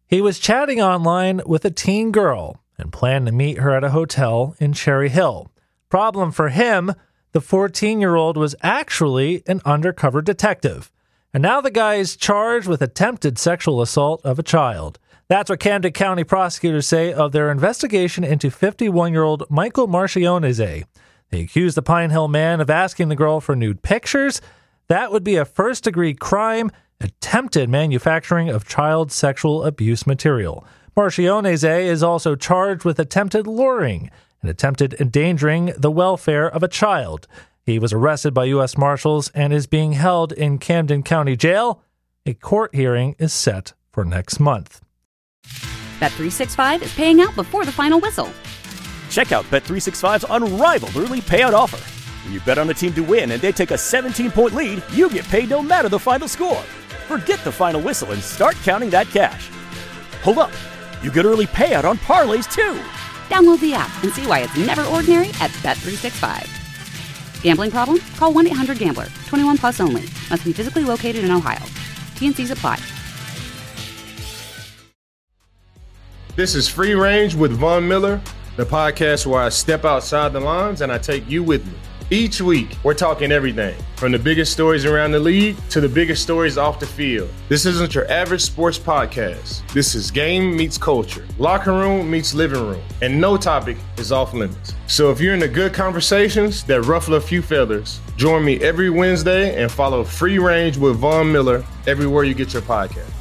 He was chatting online with a teen girl and planned to meet her at a hotel in Cherry Hill. Problem for him, the 14-year-old was actually an undercover detective. And now the guy is charged with attempted sexual assault of a child. That's what Camden County prosecutors say of their investigation into 51-year-old Michael Marchionese. They accused the Pine Hill man of asking the girl for nude pictures. That would be a first-degree crime, attempted manufacturing of child sexual abuse material. Marchionese is also charged with attempted luring and attempted endangering the welfare of a child. He was arrested by U.S. Marshals and is being held in Camden County Jail. A court hearing is set for next month. Bet365 is paying out before the final whistle. Check out Bet365's unrivaled early payout offer. When you bet on a team to win and they take a 17-point lead, you get paid no matter the final score. Forget the final whistle and start counting that cash. Hold up. You get early payout on parlays, too. Download the app and see why it's never ordinary at Bet365. Gambling problem? Call 1-800-GAMBLER. 21 plus only. Must be physically located in Ohio. T&Cs apply. This is Free Range with Von Miller, the podcast where I step outside the lines and I take you with me. Each week, we're talking everything from the biggest stories around the league to the biggest stories off the field. This isn't your average sports podcast. This is game meets culture, locker room meets living room, and no topic is off limits. So if you're into good conversations that ruffle a few feathers, join me every Wednesday and follow Free Range with Von Miller everywhere you get your podcast.